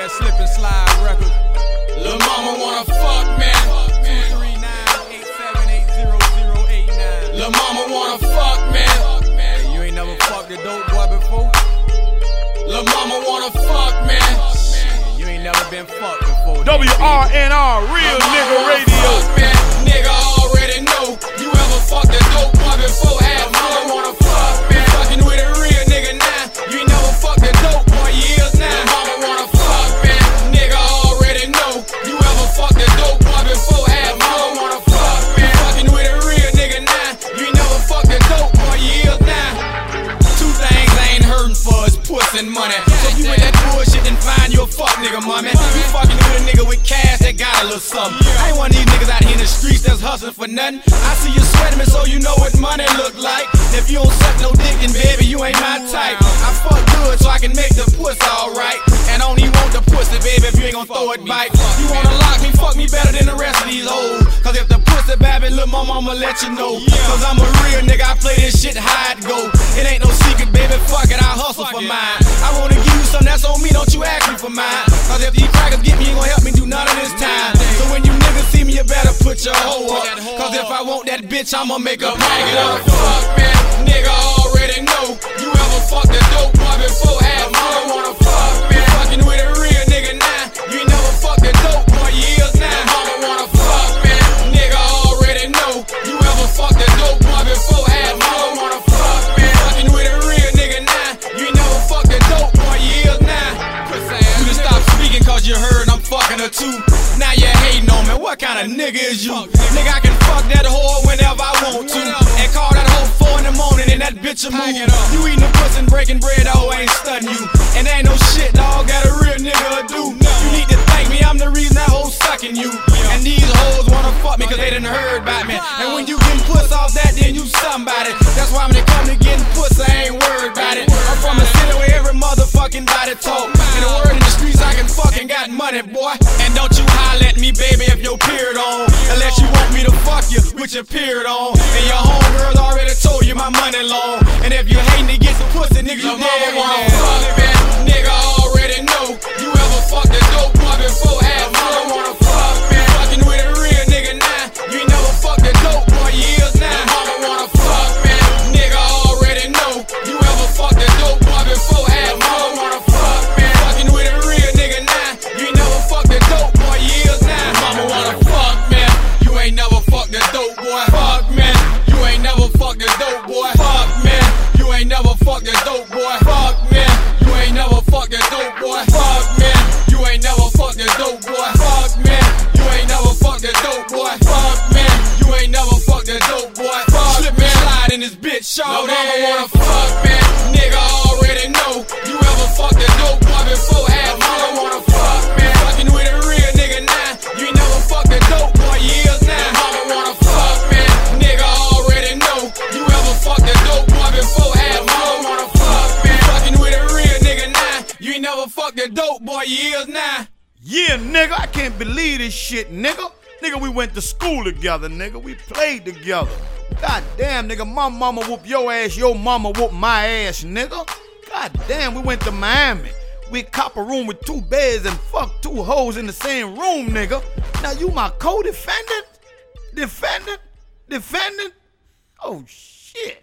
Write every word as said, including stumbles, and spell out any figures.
that slip and slide record. Lil' mama wanna fuck, man. two three nine, eight seven eight, zero zero eight nine. Lil' mama wanna fuck, man. Hey, you ain't never fucked a dope boy before? Lil' mama wanna fuck, man. You ain't never been fucked before. W R N R, real nigga radio. Fuck, man. Nigga already know. You ever fucked a dope boy before? Have mama wanna fuck, man. Fucking with a real nigga now. You ain't never fucked a dope boy years now. Lil' mama wanna fuck, man. Nigga already know. You ever fucked a dope boy before? Have mama wanna fuck, man. Fucking with a real nigga now. You ain't never fucked a dope boy years now. Two things I ain't hurting for is pussy and money. So if you with that bullshit, then find you a fuck nigga, mommy. You fucking with a nigga with cash that got a little something. I ain't one of these niggas out here in the streets that's hustling for nothing. I see you sweating me, so you know what money look like. If you don't suck no dick, then baby, you ain't my type. I fuck good so I can make the pussy alright. And I don't even want the pussy, baby, if you ain't gon' throw it back. You wanna lock me, fuck me better than the rest of these hoes. Cause if the pussy bad, look, my mama let you know. Cause I'm a real nigga, I play this shit how it go. It ain't no secret, baby, fuck it, I hustle for mine. I wanna give you something that's on me, don't you ask me for mine. Cause if these crackers get me, you ain't gon' help me do none of this time. So when you niggas see me, you better put your hoe up. Cause if I want that bitch, I'ma make her bag it up. Fuck, man, nigga already know. You ever fucked a dope boy before? Have mama wanna fuck, man. Fucking with a real nigga now. You ain't never fucked a dope boy years now. Mama wanna fuck, man. Nigga already know. You ever fucked a dope boy before? Have mama wanna fuck, man. Fucking with a real nigga now. You ain't never fucked a dope boy years now. You just stop speaking cause you heard I'm fucking her too. Now you hating on me, what kind of nigga is you? Nigga, I can fuck that whore whenever I want to. And call that hoe four in the morning and that bitch a move. You eating the pussy and breaking bread, that hoe ain't stunning you. And ain't no shit, dog, got a real nigga to do. You need to thank me, I'm the reason that hoe sucking you. And these hoes wanna fuck me cause they done heard about me. And when you getting pussy off that, then you somebody. That's why when it come to getting pussy, I ain't worried about it. I'm from a city where every motherfucking body talk. And the word in the streets, I can fucking got money, boy. And don't you holler at me, baby, if your period on. Unless you want me to fuck you with your period on. And your homegirls already told you my money long. And if you hating to get some pussy, nigga, you dead wanna fuck, man. Nigga already know. You ever fucked a dope boy before? Have mama wanna fuck, man. Fucking with a real nigga now. You ain't never fucked a dope boy years now. Mama wanna fuck, man. Nigga already know. You ever fucked a dope boy before? Have mama wanna fuck, man. Fucking with a real nigga now. You ain't never fucked a dope boy years now. Mama wanna fuck, man. You ain't never fucked a dope boy. Fuck, man. You ain't never fucked a dope boy. Fuck, man. You ain't never fucked a dope boy. Fuck, man. You ain't never fucked a dope boy. Fuck, man. You ain't never fucked a dope boy. Fuck, man. You ain't never fucked a dope boy. Fuck, man. You ain't never fucked a dope boy. Fuck, slip and slide in this bitch, show that. Mama wanna fuck, man. Nigga already know. You ever fucked a dope boy before? Have mama wanna fuck, man. Fucking with a real nigga now. You ain't never fucked a dope boy years now. Mama wanna fuck, man. Nigga already know. You ever fucked a dope boy before? Have mama wanna fuck, man. Fucking with a real nigga now. You ain't never fucked a dope boy years now. Yeah, nigga, I can't believe this shit, nigga. Nigga, we went to school together, nigga. We played together. God damn, nigga, my mama whoop your ass, your mama whoop my ass, nigga. God damn, we went to Miami. We cop a room with two beds and fuck two hoes in the same room, nigga. Now you my co-defendant? Defendant? Defendant? Oh, shit.